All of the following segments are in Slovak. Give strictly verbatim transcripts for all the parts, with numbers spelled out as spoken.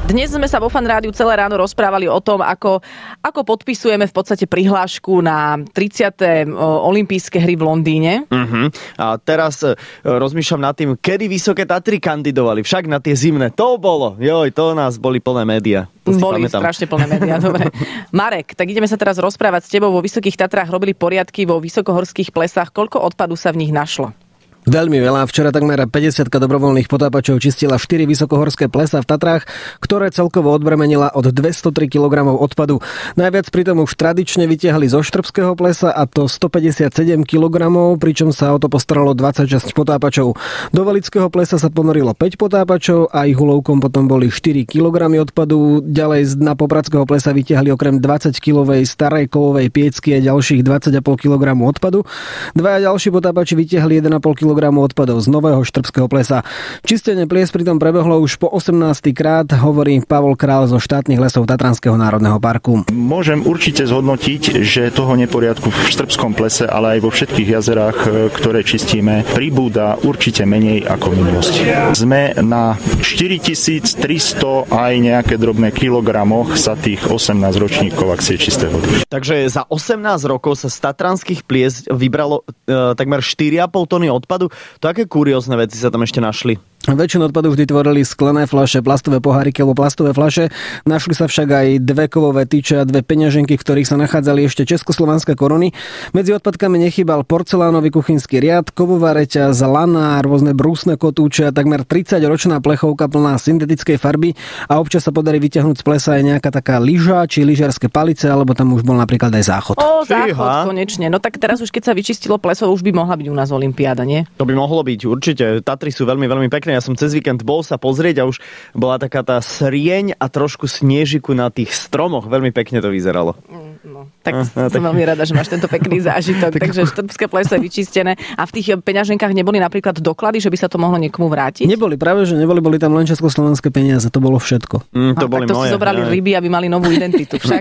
Dnes sme sa vo Fan Rádiu celé ráno rozprávali o tom, ako, ako podpisujeme v podstate prihlášku na tridsiate olympijské hry v Londýne. Uh-huh. A teraz uh, rozmýšľam nad tým, kedy Vysoké Tatry kandidovali. Však na tie zimné. To bolo. Joj, to nás boli plné médiá. Boli strašne plné médiá, dobre. Marek, tak ideme sa teraz rozprávať s tebou. Vo Vysokých Tatrách robili poriadky vo vysokohorských plesách. Koľko odpadu sa v nich našlo? Veľmi veľa. Včera takmer päťdesiatka dobrovoľných potápačov čistila štyri vysokohorské plesá v Tatrách, ktoré celkovo odbremenila od dvestotri kilogramov odpadu. Najviac pritom už tradične vytiahli zo Štrbského plesa, a to stopäťdesiatsedem kilogramov, pričom sa o to postaralo dvadsaťšesť potápačov. Do Velického plesa sa ponorilo päť potápačov a ich úlovkom potom boli štyri kilogramy odpadu. Ďalej z dna Popradského plesa vytiahli okrem dvadsaťkilovej starej kovovej piecky a ďalších dvadsať celá päť kilogramu odpadu. Dvaja ďalší potápači vytiahli jeden celá päť kilograma odpadov z Nového Štrbského plesa. Čistenie plies pritom prebehlo už po osemnásty krát, hovorí Pavol Král zo štátnych lesov Tatranského národného parku. Môžem určite zhodnotiť, že toho neporiadku v Štrbskom plese, ale aj vo všetkých jazerách, ktoré čistíme, pribúda určite menej ako v minulosti. Sme na štyritisíctristo aj nejaké drobné kilogramoch za tých osemnásť ročníkov akcie čisté vody. Takže za osemnásť rokov sa z tatranských plies vybralo e, takmer štyri a pol tony odpadu. To aké kuriózne veci sa tam ešte našli? Väčšinu odpadu vždy tvorili sklené fľaše, plastové poháriky alebo plastové fľaše. Našli sa však aj dve kovové tyče a dve peňaženky, v ktorých sa nachádzali ešte československé koruny. Medzi odpadkami nechýbal porcelánový kuchynský riad, kovová reťaz, lana, rôzne brúsne kotúče a takmer tridsaťročná plechovka plná syntetickej farby, a občas sa podarí vyťahnuť z plesa aj nejaká taká lyža či lyžiarske palice, alebo tam už bol napríklad aj záchod. Ó, záchod, konečne. No tak teraz už keď sa vyčistilo pleso, už by mohla byť u nás olympiáda, nie? To by mohlo byť, určite. Tatry sú veľmi, veľmi pekné. Ja som cez víkend bol sa pozrieť a už bola taká tá srieň a trošku snežiku na tých stromoch. Veľmi pekne to vyzeralo. No, tak som tak... veľmi rada, že máš tento pekný zážitok. Takže Štrbské pleso je vyčistené. A v tých peňaženkách neboli napríklad doklady, že by sa to mohlo niekomu vrátiť? Neboli, práve že neboli, boli tam len československé peniaze. To bolo všetko. Mm, to a, boli tak to moje, si zobrali aj ryby, aby mali novú identitu však.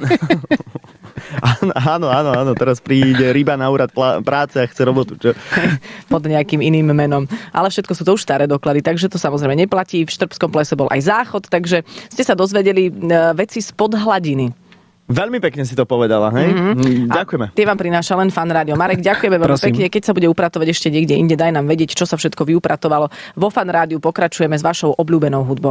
Áno, áno, áno, teraz príde ryba na úrad práce a chce robotu, čo? Pod nejakým iným menom. Ale všetko sú to už staré doklady, takže to samozrejme neplatí. V Štrbskom plese bol aj záchod, takže ste sa dozvedeli veci spod hladiny. Veľmi pekne si to povedala, hej? Mm-hmm. Ďakujeme. A tie vám prináša len Fan Rádio. Marek, ďakujeme veľmi pekne. Keď sa bude upratovať ešte niekde inde, daj nám vedieť, čo sa všetko vyupratovalo. Vo Fan Rádiu pokračujeme s vašou obľúbenou hudbou.